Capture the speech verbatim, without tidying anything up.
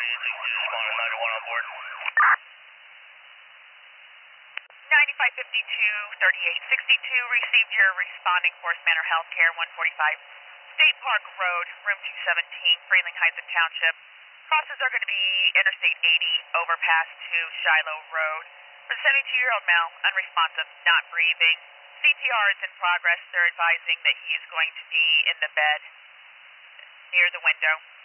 ninety-one on board. ninety-five fifty-two, thirty-eight sixty-two, received your responding Forest Manor Healthcare, one forty-five State Park Road, room two seventeen, Freeling Heights Township. Crosses are going to be Interstate eighty, overpass to Shiloh Road. For the seventy-two-year-old male, unresponsive, not breathing. C P R is in progress. They're advising that he is going to be in the bed near the window.